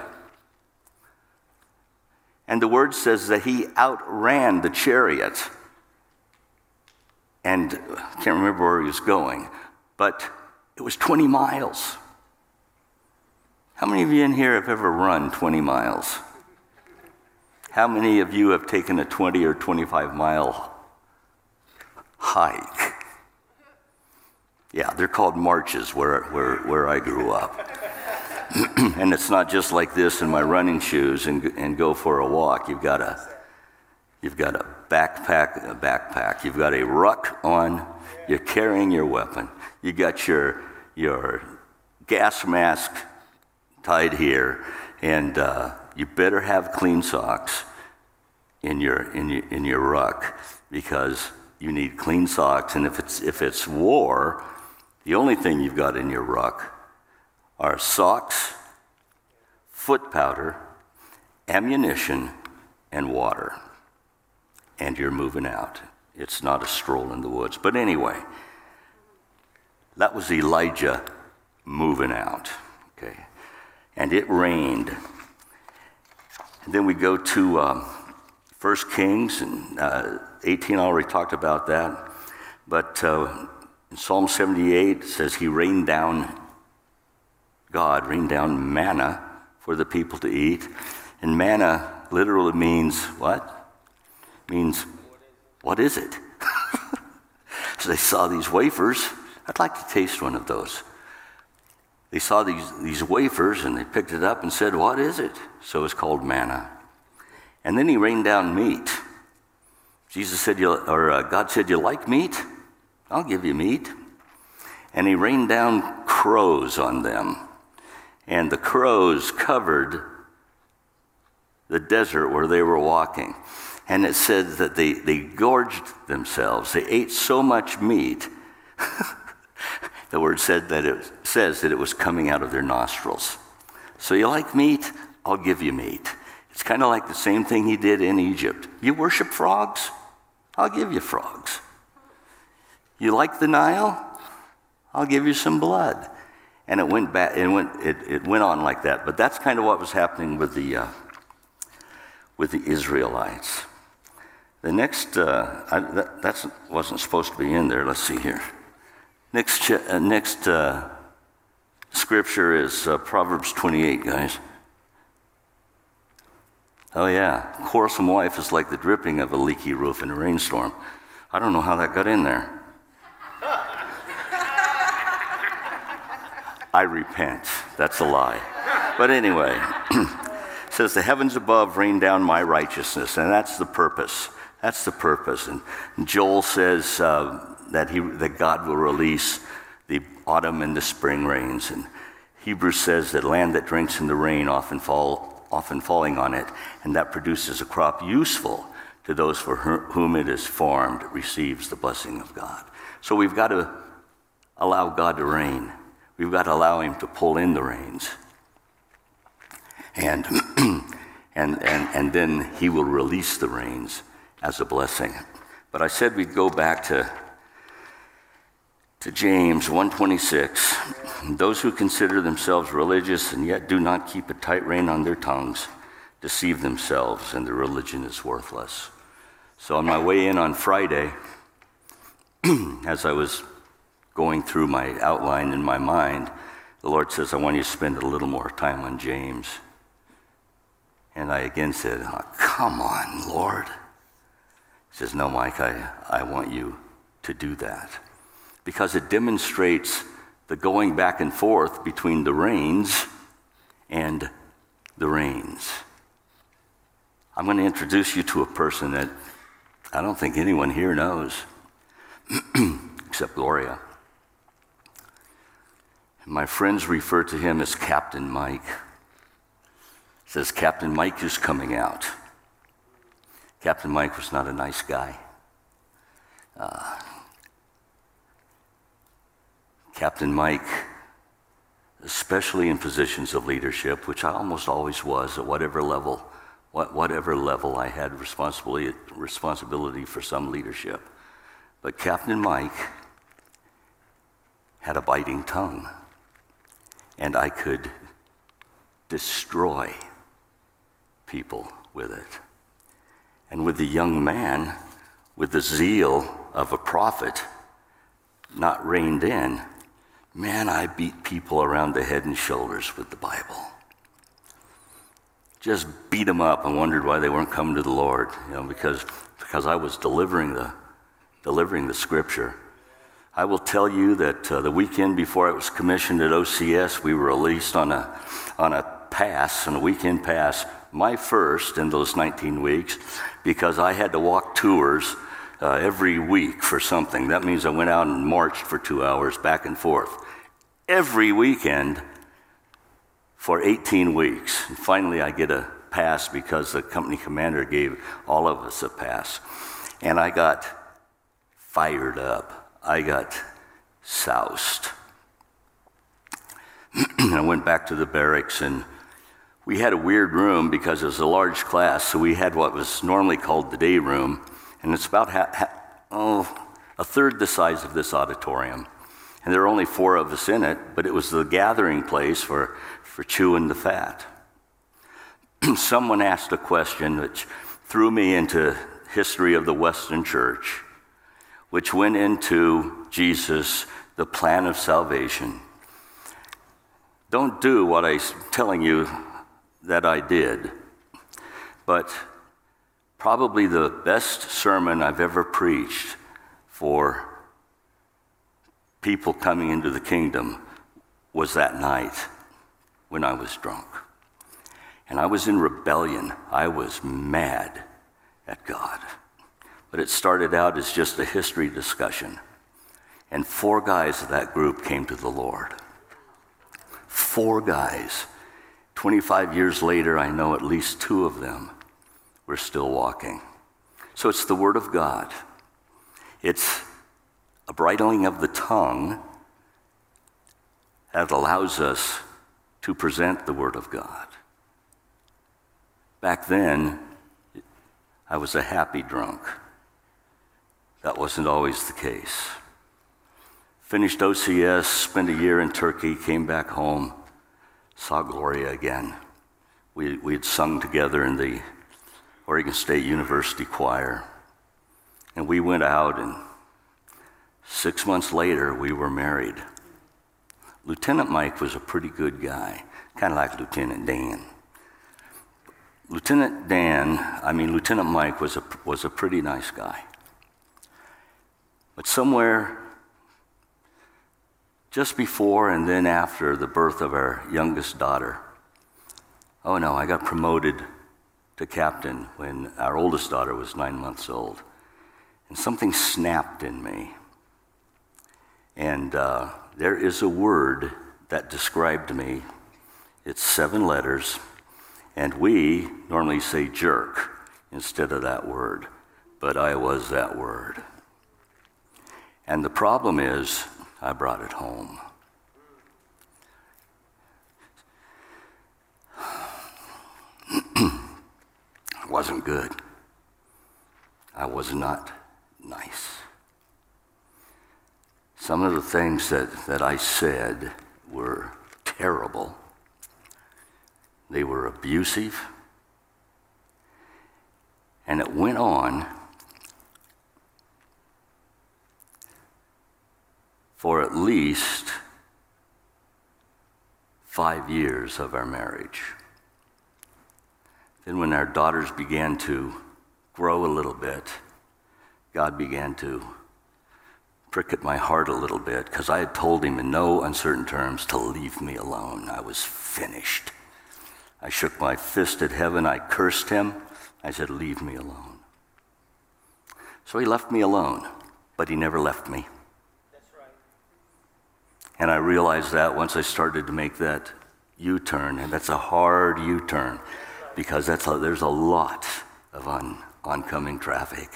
And the word says that he outran the chariot. And I can't remember where he was going, but it was twenty miles. How many of you in here have ever run twenty miles? How many of you have taken a twenty or twenty-five mile hike? Yeah, they're called marches where, where, where I grew up. And it's not just like this in my running shoes and, and go for a walk. You've got a, you've got a backpack, a backpack. You've got a ruck on. You're carrying your weapon. You got your your gas mask tied here, and uh, you better have clean socks in your in your in your ruck, because you need clean socks. And if it's if it's war, the only thing you've got in your ruck are socks, foot powder, ammunition, and water. And you're moving out. It's not a stroll in the woods. But anyway, that was Elijah moving out. Okay, and it rained. And then we go to um, First Kings, and uh, eighteen. I already talked about that. But uh, in Psalm seventy-eight, it says he rained down. God rained down manna for the people to eat. And manna literally means what? Means, what is it? So they saw these wafers. I'd like to taste one of those. They saw these, these wafers, and they picked it up and said, what is it? So it's called manna. And then he rained down meat. Jesus said, you, or uh, God said, you like meat? I'll give you meat. And he rained down crows on them. And the crows covered the desert where they were walking. And it said that they, they gorged themselves. They ate so much meat. The word said that it says that it was coming out of their nostrils. So you like meat? I'll give you meat. It's kind of like the same thing he did in Egypt. You worship frogs? I'll give you frogs. You like the Nile? I'll give you some blood. And it went back. It went. It, it went on like that. But that's kind of what was happening with the uh, with the Israelites. The next uh, I, that that's wasn't supposed to be in there. Let's see here. Next uh, next uh, scripture is uh, Proverbs twenty-eight, guys. Oh yeah, a quarrelsome wife is like the dripping of a leaky roof in a rainstorm. I don't know how that got in there. I repent. That's a lie. But anyway, it says, the heavens above rain down my righteousness, and that's the purpose. That's the purpose. And Joel says uh, that he, that God will release the autumn and the spring rains. And Hebrews says that land that drinks in the rain often fall, often falling on it, and that produces a crop useful to those for whom it is farmed, receives the blessing of God. So we've got to allow God to reign. We've got to allow him to pull in the reins. And, and, and, and then he will release the reins as a blessing. But I said we'd go back to, to James one twenty-six. Those who consider themselves religious and yet do not keep a tight rein on their tongues deceive themselves, and their religion is worthless. So on my way in on Friday, as I was going through my outline in my mind, the Lord says, I want you to spend a little more time on James. And I again said, oh, come on, Lord. He says, no, Mike, I, I want you to do that. Because it demonstrates the going back and forth between the rains and the reigns. I'm going to introduce you to a person that I don't think anyone here knows, except Gloria. My friends refer to him as Captain Mike. It says Captain Mike is coming out. Captain Mike was not a nice guy. Uh, Captain Mike, especially in positions of leadership, which I almost always was at whatever level, what, whatever level I had responsibility, responsibility for some leadership. But Captain Mike had a biting tongue, and I could destroy people with it. And with the young man, with the zeal of a prophet, not reined in, man, I beat people around the head and shoulders with the Bible. Just beat them up and wondered why they weren't coming to the Lord, you know, because because I was delivering the delivering the scripture. I will tell you that uh, the weekend before I was commissioned at O C S, we were released on a on a pass, on a weekend pass, my first in those nineteen weeks, because I had to walk tours uh, every week for something. That means I went out and marched for two hours back and forth every weekend for eighteen weeks. And finally, I get a pass because the company commander gave all of us a pass. And I got fired up. I got soused. I went back to the barracks, and we had a weird room because it was a large class, so we had what was normally called the day room, and it's about ha- ha- oh, a third the size of this auditorium. And there were only four of us in it, but it was the gathering place for, for chewing the fat. Someone asked a question which threw me into history of the Western Church, which went into Jesus, the plan of salvation. Don't do what I'm telling you that I did, but probably the best sermon I've ever preached for people coming into the kingdom was that night when I was drunk. And I was in rebellion. I was mad at God. But it started out as just a history discussion. And four guys of that group came to the Lord. Four guys. twenty-five years later, I know at least two of them were still walking. So it's the Word of God. It's a bridling of the tongue that allows us to present the Word of God. Back then, I was a happy drunk. That wasn't always the case. Finished O C S, spent a year in Turkey, came back home, saw Gloria again. We, we had sung together in the Oregon State University choir. And we went out, and six months later, we were married. Lieutenant Mike was a pretty good guy, kind of like Lieutenant Dan. Lieutenant Dan, I mean, Lieutenant Mike was a, was a pretty nice guy. But somewhere just before and then after the birth of our youngest daughter, oh no, I got promoted to captain when our oldest daughter was nine months old. And something snapped in me. And uh, there is a word that described me. It's seven letters, and we normally say jerk instead of that word, but I was that word. And the problem is, I brought it home. It wasn't good. I was not nice. Some of the things that, that I said were terrible. They were abusive. And it went on for at least five years of our marriage. Then when our daughters began to grow a little bit, God began to prick at my heart a little bit, because I had told him in no uncertain terms to leave me alone. I was finished. I shook my fist at heaven. I cursed him. I said, leave me alone. So he left me alone, but he never left me. That's right. And I realized that once I started to make that U-turn, and that's a hard U-turn, because that's a, there's a lot of on, oncoming traffic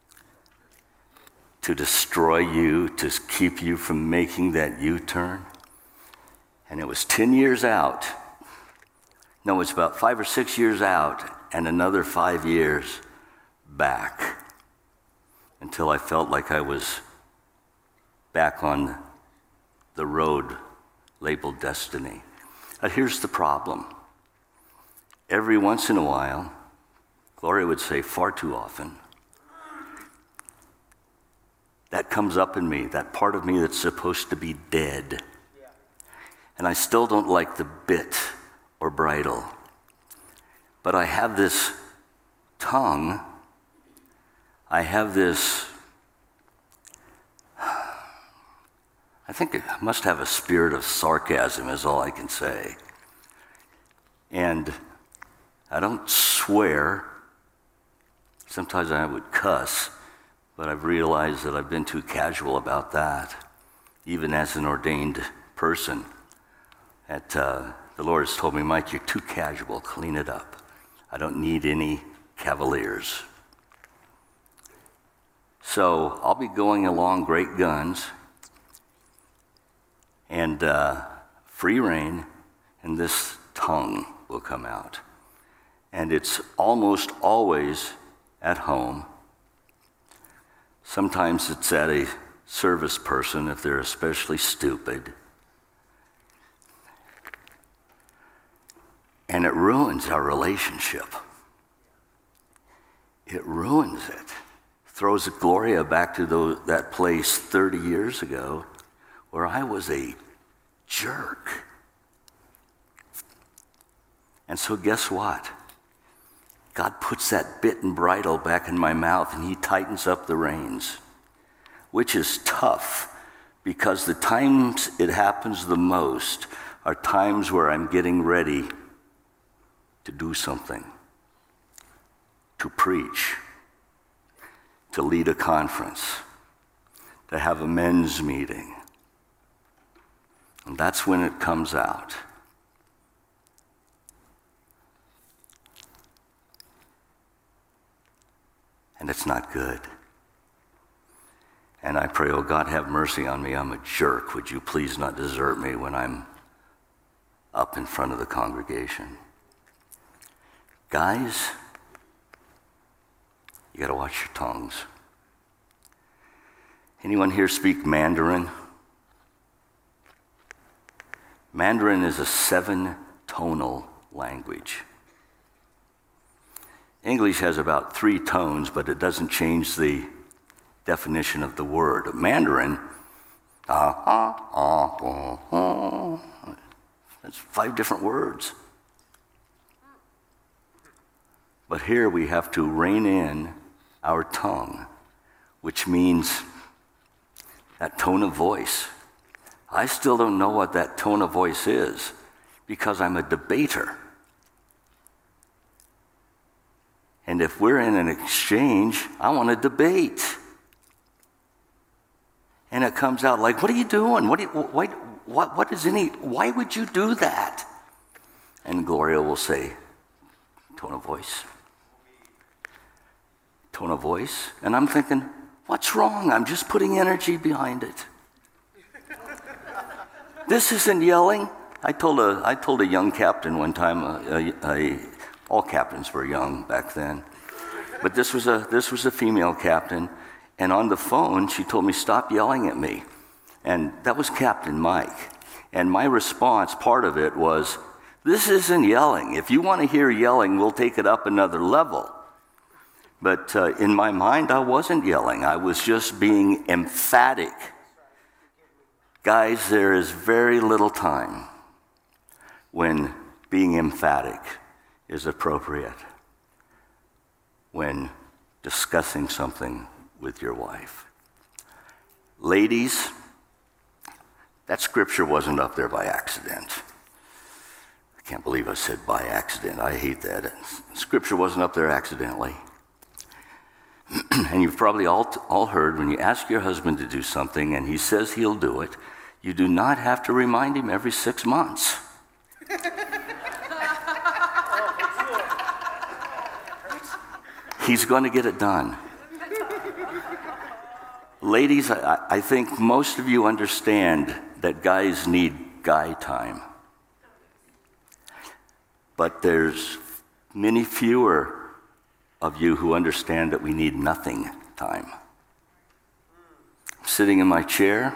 to destroy you, to keep you from making that U-turn. And it was ten years out. No, it's about five or six years out and another five years back until I felt like I was back on the road labeled destiny. But here's the problem. Every once in a while, Gloria would say far too often, that comes up in me, that part of me that's supposed to be dead. Yeah. And I still don't like the bit or bridle. But I have this tongue, I have this, I think it must have a spirit of sarcasm is all I can say. And I don't swear. Sometimes I would cuss, but I've realized that I've been too casual about that, even as an ordained person. That uh, the Lord has told me, Mike, you're too casual, clean it up. I don't need any cavaliers. So I'll be going along great guns and uh, free rein, and this tongue will come out. And it's almost always at home. Sometimes it's at a service person if they're especially stupid. And it ruins our relationship. It ruins it. Throws Gloria back to those, that place thirty years ago where I was a jerk. And so guess what? God puts that bit and bridle back in my mouth and he tightens up the reins, which is tough because the times it happens the most are times where I'm getting ready to do something, to preach, to lead a conference, to have a men's meeting. And that's when it comes out. And it's not good. And I pray, oh God, have mercy on me. I'm a jerk. Would you please not desert me when I'm up in front of the congregation? Guys, you got to watch your tongues. Anyone here speak Mandarin? Mandarin is a seven-tonal language. English has about three tones, but it doesn't change the definition of the word. Mandarin Uh-huh, uh-huh. That's five different words. But here we have to rein in our tongue, which means that tone of voice. I still don't know what that tone of voice is because I'm a debater. And if we're in an exchange, I want to debate. And it comes out like, what are you doing? What, do you, why, what, what is any, why would you do that? And Gloria will say, tone of voice. Tone of voice. And I'm thinking, what's wrong? I'm just putting energy behind it. This isn't yelling. I told a, I told a young captain one time, a, a, a, all captains were young back then, but this was a, this was a female captain. And on the phone, she told me, stop yelling at me. And that was Captain Mike. And my response, part of it was, this isn't yelling. If you want to hear yelling, we'll take it up another level. But uh, in my mind, I wasn't yelling. I was just being emphatic. Guys, there is very little time when being emphatic is appropriate. When discussing something with your wife. Ladies, that scripture wasn't up there by accident. I can't believe I said by accident. I hate that. Scripture wasn't up there accidentally. And you've probably all, all heard when you ask your husband to do something and he says he'll do it, you do not have to remind him every six months. He's going to get it done. Ladies, I, I think most of you understand that guys need guy time. But there's many fewer of you who understand that we need nothing time. I'm sitting in my chair.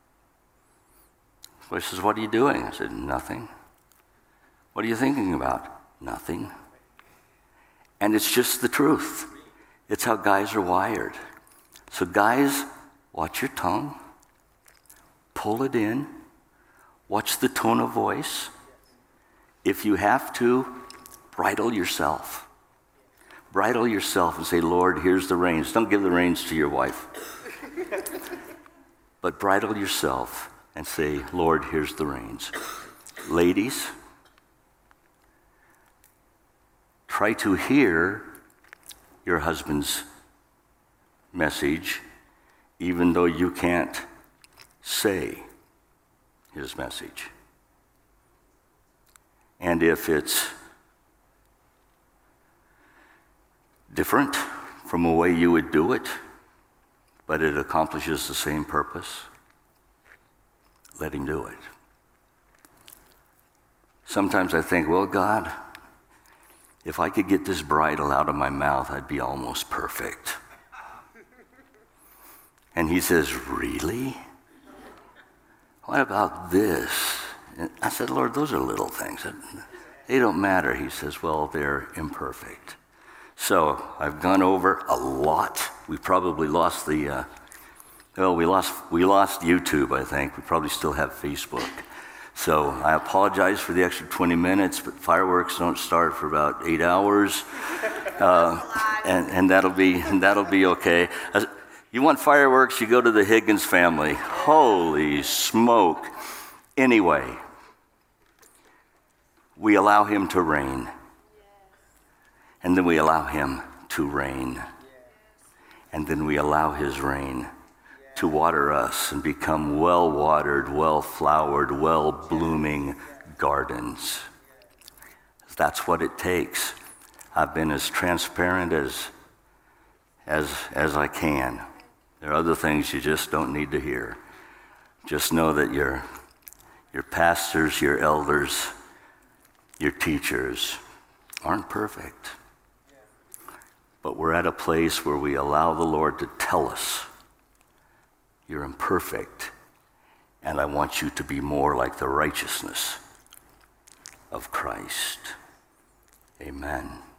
He says, what are you doing? I said, nothing. What are you thinking about? Nothing. And it's just the truth. It's how guys are wired. So guys, watch your tongue, pull it in, watch the tone of voice. If you have to, bridle yourself. Bridle yourself and say, Lord, here's the reins. Don't give the reins to your wife. But bridle yourself and say, Lord, here's the reins. Ladies, try to hear your husband's message, even though you can't say his message. And if it's different from the way you would do it, but it accomplishes the same purpose, let him do it. Sometimes I think, well, God, if I could get this bridle out of my mouth, I'd be almost perfect. And he says, really? What about this? And I said, Lord, those are little things. They don't matter. He says, well, they're imperfect. So I've gone over a lot. We probably lost the, uh, well, we lost, we lost YouTube, I think. We probably still have Facebook. So I apologize for the extra twenty minutes, but fireworks don't start for about eight hours. Uh, and, and that'll be, and that'll be okay. As, You want fireworks, you go to the Higgins family. Holy smoke. Anyway, we allow him to reign. And then we allow him to reign. And then we allow his reign to water us and become well-watered, well-flowered, well-blooming gardens. That's what it takes. I've been as transparent as, as, as I can. There are other things you just don't need to hear. Just know that your, your pastors, your elders, your teachers aren't perfect. But we're at a place where we allow the Lord to tell us, you're imperfect, and I want you to be more like the righteousness of Christ. Amen.